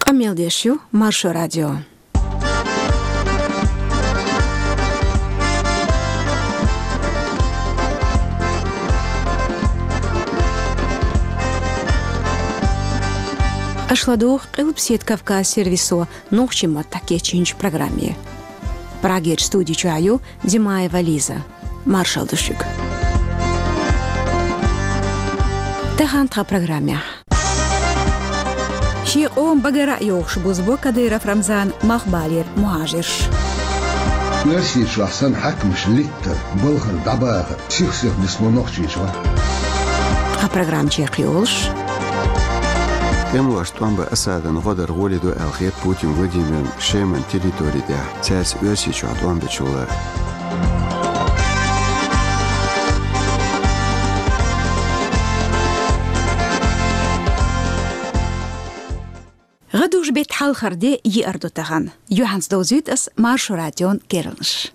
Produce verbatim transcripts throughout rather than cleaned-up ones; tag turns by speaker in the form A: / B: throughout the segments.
A: Камелдешью, Маршо радио. Ашладух Кылпсет Кавказ сервисо нухчима таке чинч программе. Прагеч студии чаю Димаева Лиза. Маршал Душик. Тахантха программе. شيء قوم بقرأ يوخش بوزبو كديرة رمضان مخبالير مهاجرش
B: نرسي شو أحسن حكمش لتر بلغر دباغ سيخ سيخ نسمو نوخشي شو
A: هبرغرام شيخ يولش
C: Эмлаш Туамба Асадан Годар Голиду Алхет Путин Владимир Шейман территории да Цяс Уэсичу Атуамбе Чула.
A: غدوش بيت حال خردي يأردو تغان يوحانس دوزيت اس مارشو راديون كيرلنش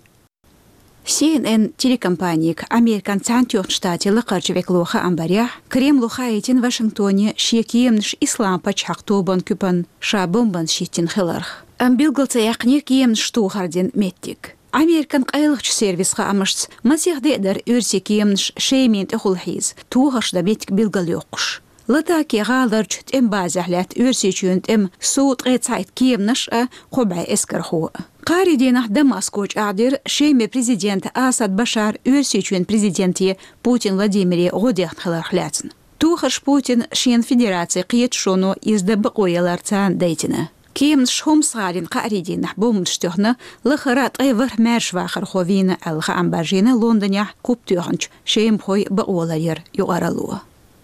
A: سي ان ان телекомпанияк Американ Цантюрн штате лықарчывек лоха амбарях Крем лоха этин Вашингтоне шиекиемнш ислам пачхактобан күпан шабомбан шиттин хиларх. Амбилгалца яқни киемнш тухардин меттик. Американ қайлықч сервисқа амышц масих дейдер өрсе киемнш шеймент эхулхиз тухашда беттик билгал йоқш. لتاكي غالر جت ام بازحلات ارسي جونت ام صوت غيت سايت كيم نشأ قبع اسكر هو قاري دينا دماسكوج اعدر شيمي بريزيدنت اسد بشار ارسي جون بريزيدنتي بوتين فلاديمير غوديخت خلارخلاتن توخش بوتين شين فيدراتي قيت شونو يزدبقو يلارتان ديتنا كيم شهم صارين قاري دينا بوم نشتوخنا لخرات ايفر مارش واخر خوفينا الخا امباجينا لندن كوبتوخنج شيم خوي بقولير يغارلوه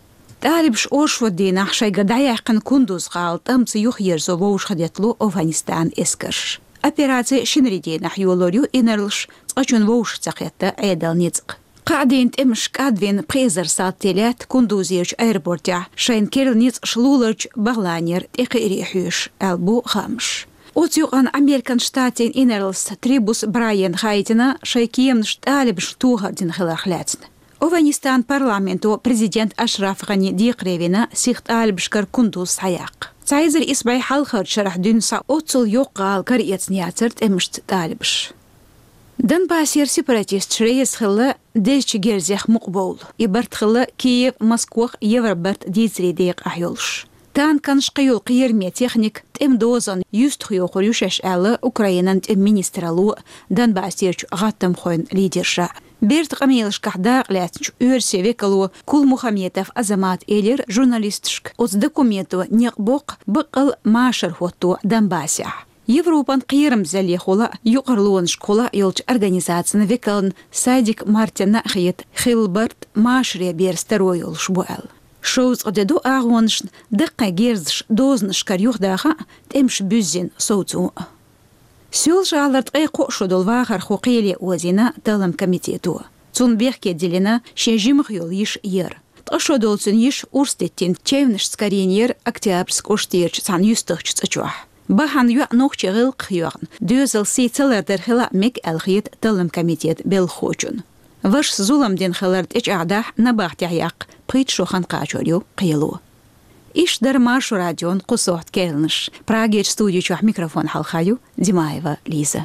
A: تعرفش أوش ودينا حشي قدايا حقن كندوز غالط أمس يخيرزو ووش خديتلو أفغانستان إسكرش أبيراتي شنريدينا حيولوريو إنرلش تقشون ووش تقيتا عيدال نيزق قاعدين تمش قادوين بريزر ساتيلات كندوزيرج ايربورتيا شين كيرل نيزق شلولرج بغلانير تقيري حيوش ألبو خامش أوتيوغان أمريكان شتاتين إنرلس تريبوس براين خايتنا شايكيم نشتالبش توهردين خلاخلاتنا أفغانستان بارلمنتو بريزيدنت أشرف غني ديقريفينا سيخت آل بشكر كندوز حياق. تعيزر إسباي حالخر شرح دونسا أوتسل يوقال كريت نياترت إمشت تالبش. دن باسير سيبراتيست شريس خلا ديش جيرزيخ مقبول. إبرت خلا كييف مسكوخ يوربرت ديزري ديق أحيولش. تان كانش قيول قيرمية تخنيك تم دوزن يستخيو خريوشش آلا أوكراينان تم مينسترالو دن باسيرش غاتم خوين ليدرشا. بيرت قميلش كحداق لاتنش أورسي ويكالو كل مخاميتف أزمات إلير جورناليستشك أوز دокументو نيقبوق بقل ماشر هوتو دنباسيح. Европан قيرم زالي خولا يقرلون شكولا يلج أرغانيزاتنا ويكالن ساديك مارتنا خيط خيلبرت ماشريا بيرسترويل شبوال. شوز قددو أغوانش دقا جيرزش دوزنش كاريوخ داخا تمش بوزين صوتو. سيول جالرت أي قوشو دول واخر خوقيلي وزينا تلم كميتيتو. تون بيخكي ديلنا شيجيم خيول يش ير. تقشو دول تون يش أورستيتين تشيونش سكارين ير أكتيابرسك أوشتيرش تان يستخش تأجوح. باهان يوع نوخش غلق خيوغن دوزل سي تلر در خلا ميك الخيط تلم كميتيت بالخوشون. واش زولم دين خلرت إج أعداح نباح تعياق بيت شوخان قاجوريو قيلو. إيش در مارشو راديون قصوحت كيلنش براغيج ستوديو چوح ميكروفون حلخايو ديمايفا ليزا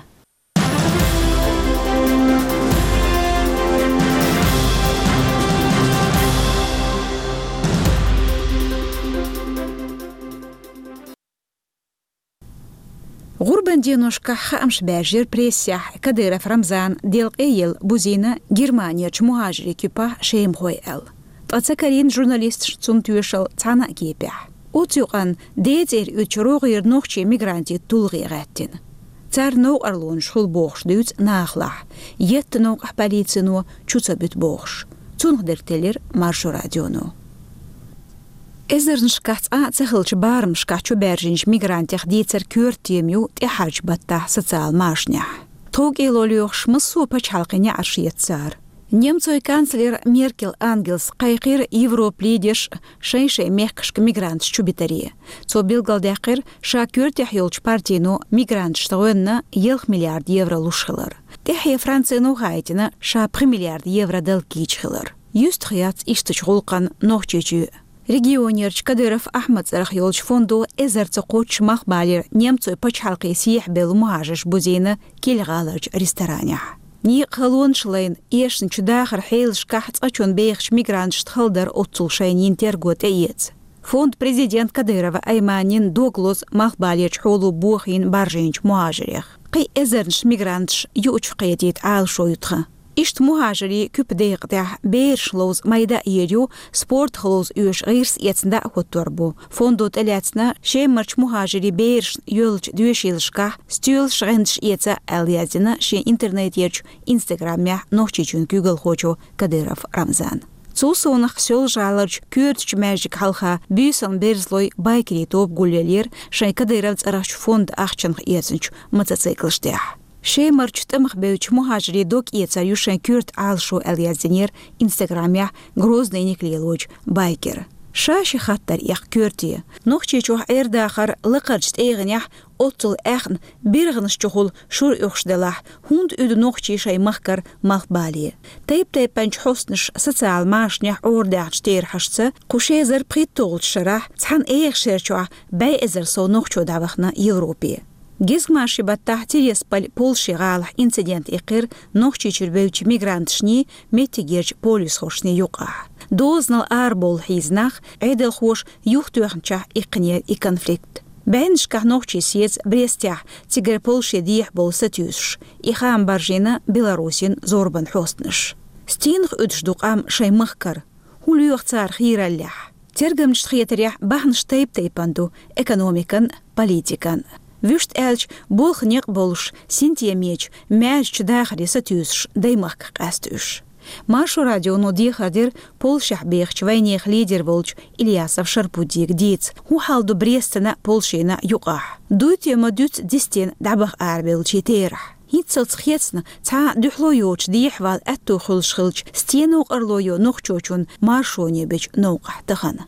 A: غربان دينوشكا خامش باجر بريسيح كديرة في رمضان ديل قيل بوزينا جرمانيا مهاجري كيبا شيم خوي ال تأتكرين جورناليست شتون توشل تانا كيبح أوتيوغان ديزير يتشروغير نوخشي ميغرانتي تولغي غاتين تار نو أرلون شخول بوخش دوت ناخلح يت نو أحباليتسنو چوتسبت بوخش تونغدر تلير مارشو راديونو إزر نشكات آ تخلش بارم شكاتشو بارجنش ميغرانتيخ ديتر كورتيميو تحاج بطاح سوциال ماشنيح توغ إلوليوخش مصو باش حلقيني عشيت سار Немцой канцлер Меркель Ангелс қайқир Европ лидерш шайшай мехкшк мигрант чубитария. Цо билгалдақир шакюр тяхйолч партийну мигрант штауэнна елх миллиард евро лушхылар. Тяхья Францияну хайтина ша пр миллиард евро дал кичхылар. Юст хаяц иштыч гулкан нохчечу Регионерч Кадыров Ахмад Зарахьолч фонду эзерцокоч махбалер немцу почалки сиех бел муажеш бузина кельгаларч ресторане. Ни халон шлайн ешн чудахар хейлш кахц ачон бейхш мигрант штхалдар отцул шайнин тергот эец. Фонд президент Кадырова Айманин доглос махбалерч холу бухин баржинч муажерех. Кай эзернш мигрантш юч қиетит ал шоютха. Ишт муажери күп дейгдя бейршлоз майда ерю спорт хлоз үш гирс ецнда хотторбу. Фондот элятсна шемарч муажери бейрш юлч дуешилшка стюл шрендш еца алязина ше интернет ерч инстаграмя нохчичун Google хочо Кадыров Рамзан. Цусонах сел жаларч күртч мәжик халха бүйсан берзлой байкери топ гулелер шай Кадыров цараш фонд ахчанх ецнч мотоциклштях. Шеймарч тымх беуч мухажри док еца юшен кюрт алшу алязинер инстаграмя грозный неклилоч байкер. Шаши хаттар ях кюрти. Нохчи чух эрдахар лыкарчт эйгнях отцул эхн биргнш чухул шур юхшделах хунд үд нохчи шай махкар махбали. Тайп тайп панч хостнш социал машнях ордахч тер хашца кушезер притолт шарах цхан эйх шерчуа бай эзер со нохчу давахна Европе. Гизгмаши баттахти еспаль Полши галах инцидент икир нохчи чурбевч мигрантшни метигерч полис хошни юqa. Дознал арбол хизнах эдел хош юхтуахнчах икнер и конфликт. Бэншках нохчи сец Брестях тигер Полши диях бол сатюш. Ихам баржина Белорусин зорбан хостныш. Стинх үдшдуqam шаймахкар. Хулюх цар хираллях. Тергамч тхиетерях бахнш тейп тейпанду экономикан, политикан. Вюшт элч болхнеq болш синтия меч мяч чудахри сатюш даймах кастуш. Машу радиону дихадир Полшах бехч вайнех лидер волч Ильясов Шарпудик диц. Ху халду Брестена Полшина юqah. Дуйте мадют дистен дабах арбел читерах. Хитсалц хетсна ца духлоёч дихвал атту хулшхилч стенуq арлою нохчочун маршоне беч ноqah тахана.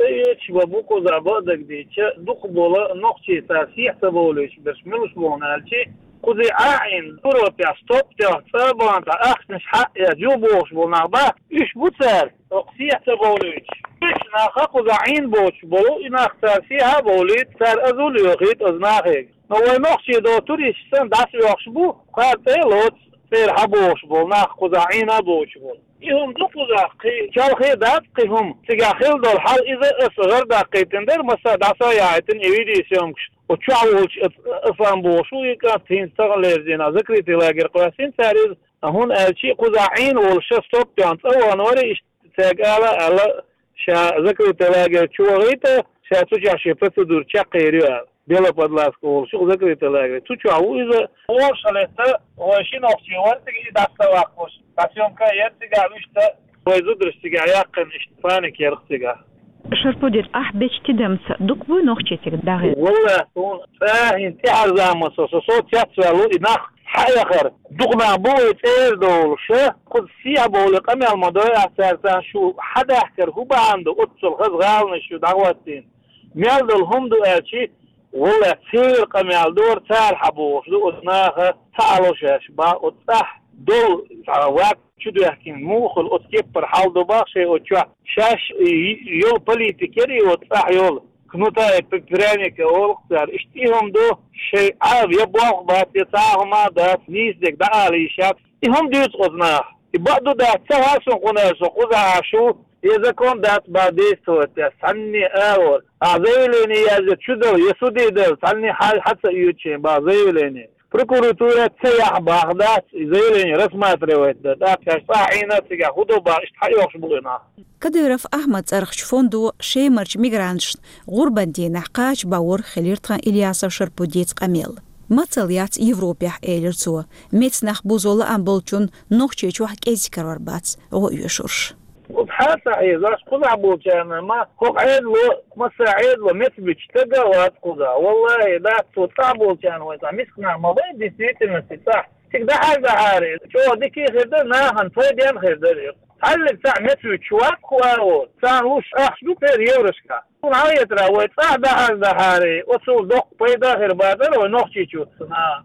D: Эч бабуку забадак дича дух бола нохчи тасих таболыш бешмилш болналчи кузи аин туропя стоптя цабанта ахнш ха я жубош болнаба иш буцер оqsih таболыш иш наха кузаин бош болу инах тасиха болит сар азул yoxit aznaqig no way nохчи do turish san das yoxbu qatelot fer habosh bolnaq kuzaina bosh bol يهم دقوزا قي شالخي دات قيهم تجاخيل دول حال إذا أصغر دقيقتين در مسا داسا يعيتن إيدي سيومكش وتشعوش أفهم بوشو يكا تنستغل لزينا ذكري تلاقير قواسين ساريز هون ألشي قزاعين والشا ستوب بيانت أو أنوري اشتاقالا ألا شا ذكري تلاقير شوغيتا شا تجع شفت دور شاقيريو بيلا بدلاسكو والشو ذكري تلاقير تشعو إذا ورشالتا وشي نوخشي وانتقي داستا واقوش Passionka yertiga üçte koyzudrstiga yaqin iştifanik yertiga.
A: Şarpudir ah beçtidem duk bu noxçetik dağı.
D: Valla son fahin tiazama so so tiatsvalu inaq hayakhir duqna bu terdolşa qudsiya bolu qamal madoy asarsan şu hada ahkar hu ba'andu utsul qazgalni şu da'watin. Meldul humdu elçi valla sir qamal dor tal habuş udnaha ta'alosh ba utah دول وقت شدو يحكي موخل أتكبر حال دوباخ شيء أتشوى شاش يول بوليتيكري وتصح يول كنوتا ببرانيك أول اختار اشتيهم دو شيء عاب يبواق بات يتاهما دات نيزدك دعالي شاب إهم ديوت قضناه يبقدو دات سواسن قناسو قضا عشو إذا كون دات باديستو سني أول أعزيوليني يازد شدو يسودي دل سني حال حتى يوتشين بأعزيوليني Прокуратура цеях Багдад заявление рассматривает. Да, сахина сега худоба иштхайош булына.
A: Кадыров Ахмад Цархч фонду шеймарч мигрантш гурбанди нахкач баур хилиртхан Ильясов Шарпудец камел. Мацалят Европе элерцу. Мецнах бузола амболчун нохче чух кезикар варбац. О юшурш.
D: وبحاسة إذا قضى بوجانا ما قعد له مساعد ومثبت تجاوز قضى والله إذا توطع بوجانا وإذا مسكنا ما بين ديسيت المستطاع تقدر هذا عارف شو ديكي خدر ناهن فيديان خدر هل تاع مثبت شواك خوارو تاع وش أخشو بير يورشكا ونعيط راوي تاع ده هذا عارف وصول دق بيدا غير بادر ونخشي شو سنا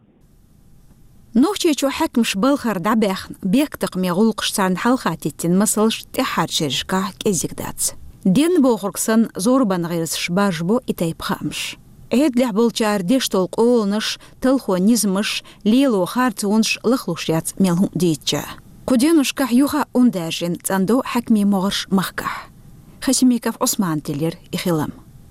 A: نوخشيچو حكمش بالخر دعبخن بيكتق ميغولقش سان حلقاتيتين مسلش تحار شرشكا كيزيكدات دين بوخركسن زوربان غيرس شباجبو إتايب خامش إهد لحبولجار ديش طولق أولنش تلخو نزمش ليلو خارتونش لخلوشيات ميلهم ديتجا كودينوش كح يوخا أنداجين تاندو حكمي مغرش مخكح خشميكاف عثمان تلير إخلام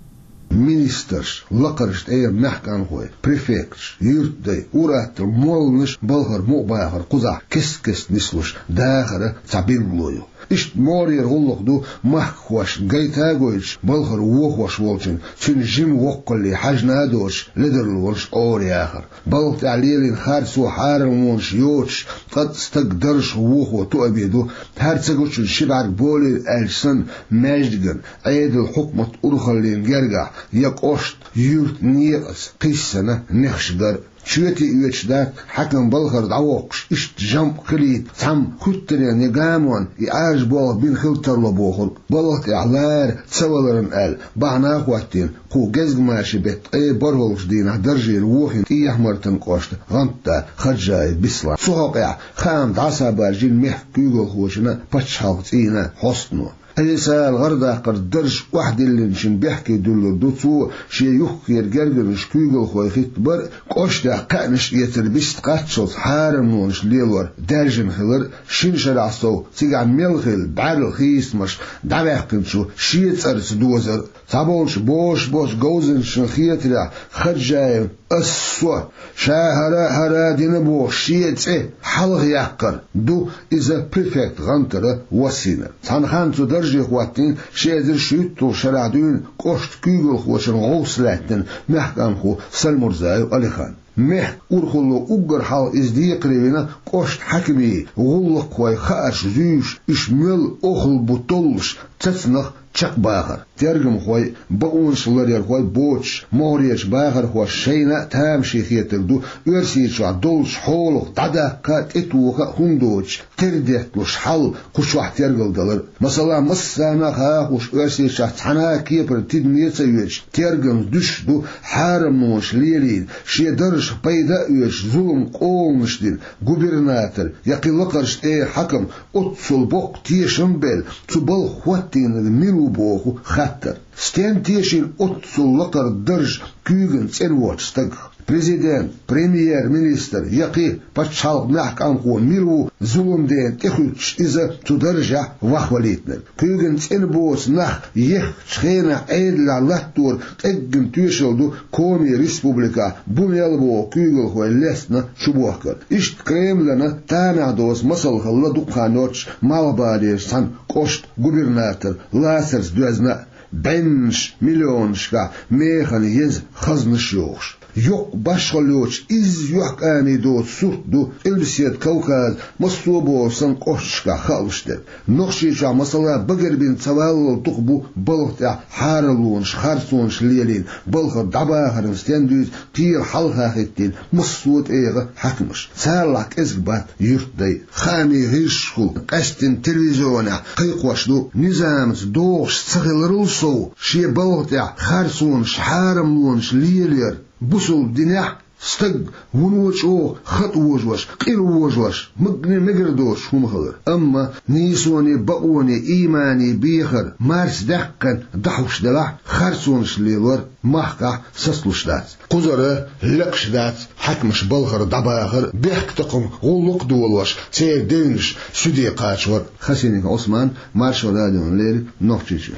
B: Ministers, lakkerst eer mehkan gooi, prefects, yurtdei, uratel, molnish, balgar, mobagar, kuza, kist kist nislush, dagere, tabirloyo. Ist morier hollogdu, mahkwash, gaitagoich, balgar, wohwash wolchen, chin jim wokkolli, hajnadosh, liderlwolsh, oriager. Balt alilin harsu harelmonsh, yoch, qad stagdarsh wohwa tuabidu, hartsaguchin shibar bolir elsen, mejdgen, eidel hukmat urkhallin gerga, يقوشت يورت نيقص قيسنا نخشدر شويتي يوشداك حكم بالغر دعوقش اشت جمع خليت تم خطريا نقاموان يعاج بوغ بين خلطر لبوخر بلغت اعلار تسوالرن قال بعناق وقتين قو جزق ماشي بيت اي برولش دينا درجي روحين اي احمرتن قوشت غنطة خرجاي بسلا سوقع خام دعسا بارجين مح كيغل خوشنا باتشالت اينا حسنو الإنسان غردا قردرش واحد اللي نشن بيحكي دول دوتو شي يخير جرجرش كيغل خوي خيتبر قشدا قانش يتربست قاتشوت حارم نونش ليلور دارجن خلر شين شرعصو تيقع ميلخل بعرل خيس مش دعباقنشو شي تسرس دوزر تابولش بوش بوش جوزن شنخيترا خرجاي السوا شاهرا هرا دينبو شيت ايه حلغ يقر دو إذا بريفكت غنطر وسينة تنخان تدرجي خواتين شيدر شيطو شرعدون قشت كيغل خوشن غوصلاتن محكم خو سلمرزاي أليخان مح أرخلو أقر حال إزدي قريبنا قشت حكمي غلق خوي خارش زيوش إشمل أخل بطولش تتنخ چق باغر ترجم خوي بقونش لرير خوي بوش موريش باغر خو شينا تام شيخيت دو ورسيش دولش حولو دادا كات اتوخا هندوش تردهتلوش حل قشوح ترجل دلر مثلا مسانا خا خوش ورسيش تحنا كيبر تدنيت يوش ترجم دش دو حارم نوش ليلين شي درش بيدا يوش ظلم قومش دين غوبرناتور يقلقرش اي حكم اتسل بوق تيشنبل تبل خواتين الميرو بوخو خطر ستين تيشين اتسل لقر درج كيغن تنواتستق Президент, премьер-министр, яки патшалк нахкан ху миру зулум ден техуч иза тудержа вахвалитнер. Кюген ценбос нах ех чхена эйдла латтур эгген тюшелду коми республика бумелбо кюгел ху лесна шубохкар. Ишт Кремлена танадос масал халла дукханоч малбадеш сан кошт губернатор ласерс дуазна бенш миллионшка механ ез хазнышёш. Yok başkalıyorç iz yok ani do surdu elbisiyet kavkaz maslubo san qoşka xalıştır. Noxşica masala bagırbin saval tuq bu balıqta haralun xarsun lelin balıq dabaharın stendüz tir halqa ettin masud eği hakmış. Sallak ezbat yurtday xami hişqul qastin televizyona qıyqoşdu nizamız doğuş sıgılırılso şi balıqta xarsun haramlun lelir بوسل دنيا استق ونوش او خط وجوش قيل وجوش مقني مقردوش هم خلر اما نيسوني بقوني ايماني بيخر مارس دقن دحوش دلع خرسونش ليلور محقع سسلوش دات قزره لقش دات حكمش بلغر دباغر بيحك تقم غلق دولوش سير دينش سودي قاچور خسينيك عثمان مارشو راديون ليل نوخچيچو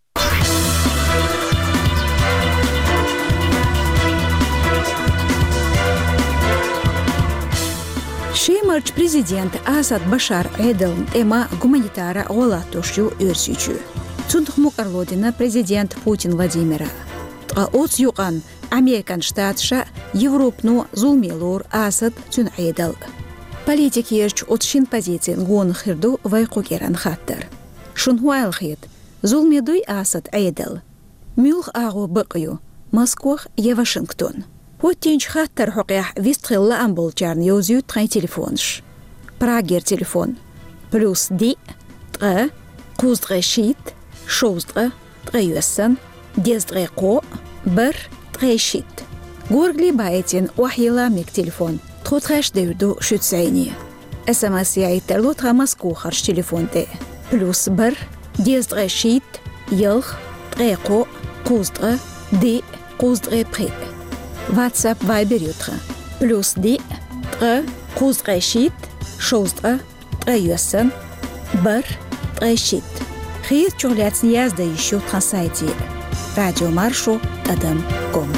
A: Шеймарч президент Асад Башар Эдел эма гуманитара голатошью өрсючү. Цундхмук Арлодина президент Путин Владимира. Тга оц юкан Американ штатша Европну зулмелор Асад Цун Эдел. Политик ерч отшин позициин гон хирду вайку керан хаттар. Шунхуайл хит зулмедуй Асад Эдел. Мюлх агу быкю Москвах е Вашингтон. Хотинч хаттар хоқях вистхилла амболчарн йозю трай телефонш. Прагер телефон. Плюс ди, тре, куздре шит, шоздре, тре юэсэн, дездре ко, бір, тре шит. Горгли баэтин уахила мик телефон. Тхотхаш дэвду шүтсайни. СМС яйтер лотха Москву харш телефон те. Плюс бір, дездре шит, يلخ تغيقو قوزدغ دي قوزدغ بري واتساب فايبر يوتغ بلوس دي تغ قوزدغ شيت شوزدغ تغ يوسن بر تغ شيت خير شغلات نيازده يشو تغن سايتي راديو مارشو أدم كوم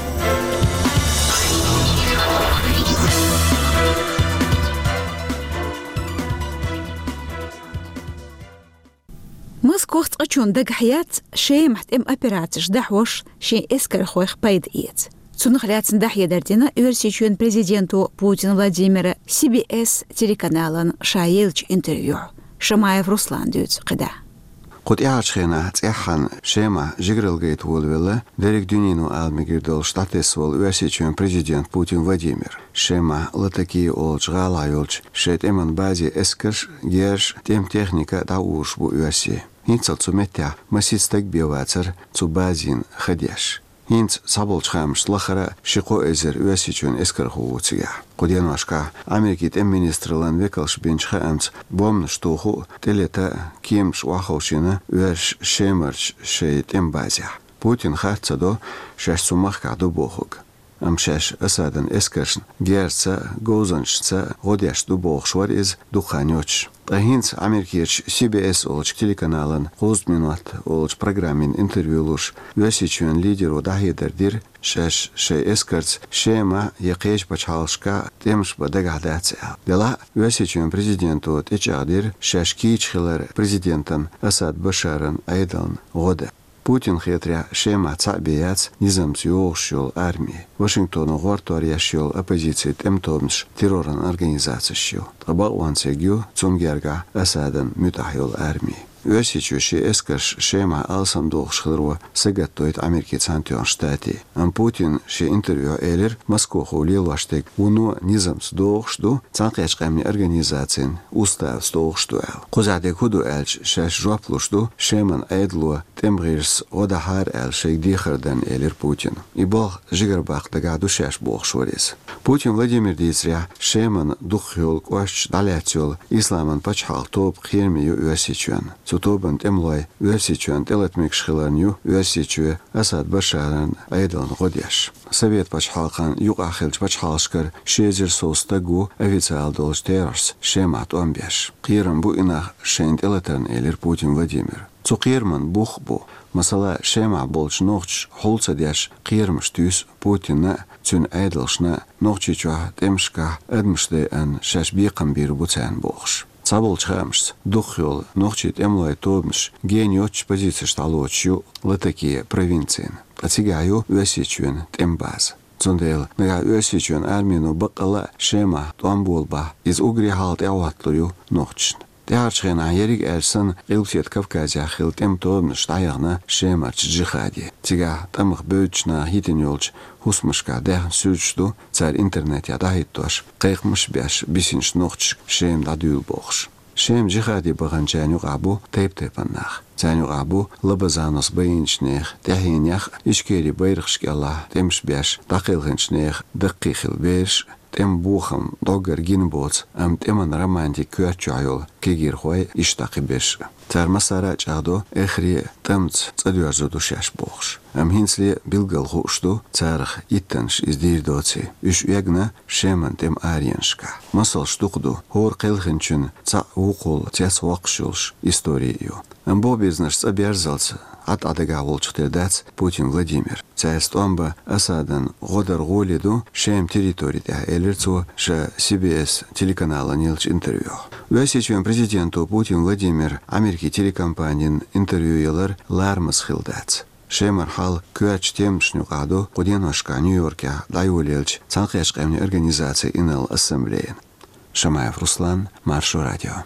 A: مسكوخت قچون دق حياة شيء محت ام оператиш دحوش شيء اسكر خوخ بايد ايت цунхляц дахья дардина версичун президенту Путин Владимира си би эс телеканалын шаелч интервью Шамаев Руслан дүйц қида.
C: قد إعشخنا تأخن شيما جغرل جيت والولا درك دنينو المجردل штатес вол версичун президент Путин Владимир شيما لتكي олж غالايولج شيت эман бази эскерш герш тем техника дауш бу верси инцал цуметя масистек биовацер цу базин ходяш Инц саболчхамш лахара шико эзер версичун эскер хууция Куденвашка Америки тем министрлан векалш бенчхамц бомн штуху телета кимш вахошина верш шемерч шейт эм базя Путин хатцадо шаш сумахка до бохук Амшаш асадан эскершн герца гозаншца годяш до бохшвар из духанёч Тахинц Америкирч си би эс олч телеканалын қоз минут олч программин интервьюлуш версичун лидеру дахидердир шаш ше эскерц шема яқеш бачалшка темш бадагадаця дела версичун президенту течадир шаш кичхилер президентан Асад Башаран айдан года Путин хетря шема цабияц низамсюошшол армии. Вашингтону гортуарияшшол оппозиции темтомш терроран организацияшшол. Табауансегю цунгерга Асадан мютахйол армии. Версичуши эскерш шема алсандох шхлруа сагаттоит Америки цантион штати. Ам Путин ши интервью элер Москву лилаштек уну низамс дохшду цанкешкамни организациян устав стохштуэл. Козаде худу элч шаш жоплушду шеман айдлуа тембрирс одахар эл шейк дихардан элер Путин. И бог жигарбах дагаду шаш бог шорис. Путин Владимир Дицря шеман духйол кваш даляцьол исламан пачхал топ хирмию версичуан. Цутобан темлой версичуан телетмикшхиланью версичуе Асад Башаран айдан годяш. Совет пачхалхан юг ахилч пачхалшкар шезер состагу официал долж террорс шемат омбеш. Кирам бу инах шен телетерн элер Путин Владимир. Цукирман бухбу масала шема болч нохч холцадяш кирмш тюс Путина цун айдалшна нохчичуа темшка эдмшде ан шашбиқам бир буцан бохш. Саболчхамш духйол нохчит эмлай тобмш геньоч позиция шталочью латакие провинции. Ацигаю версичуен тембаз. Цундел нага версичуен армину бакала шема туамболба из угри халт яватлую нохчн. Теарчхена ериг эльсан илсет Кавказя хил тем тобмш таягна шемарч джихади. Тига тамх бөчна хитиньолч хусмашка дэх сүчду цар интернет ядахиттош қайқмыш бяш бисинш нохч шем дадюл бохш. Шем джихади баган чаню габу тейп тейпаннах. Чаню габу лабазанос байинчнех тахинях ишкери байрхшкала темш бяш дақилхинчнех даққихил беш тем бухам догар гинбоц ам теман романтик кёрчайол кегир хой иштақи беш. Цар масара чагдо эхри темц цадюарзу душаш бохш. Ам хинсли билгал хушту царх иттанш издирдоци. Үш уягна шеман тем арияншка. Масал штуқду хор қилхинчун ца уқол тяс вақшулш историю. Ам бо бизнаш цабярзалца от адага волчтердац Путин Владимир. Цаестомба Асадан годар голиду шем территория элерцу ша си би эс телеканала нилч интервью. Весичен президенту Путин Владимир Америки телекомпаниян интервьюелер лармас хилдац. Шемар хал куач темшнюгаду Куденвашка Нью-Йорке дайулелч цанкешкемни организации инал ассамблеян. Шамаев Руслан, Маршу радио.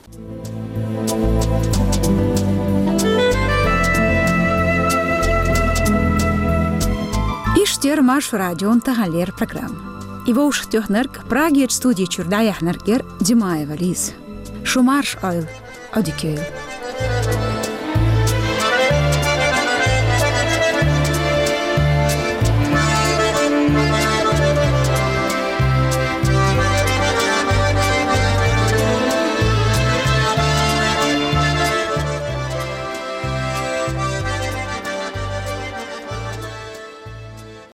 A: Иштер Марш радион тагалер программ. Его уж тёхнерк Праге студии Чурдаяхнергер Димаева Лиз. Шумарш ойл одикейл.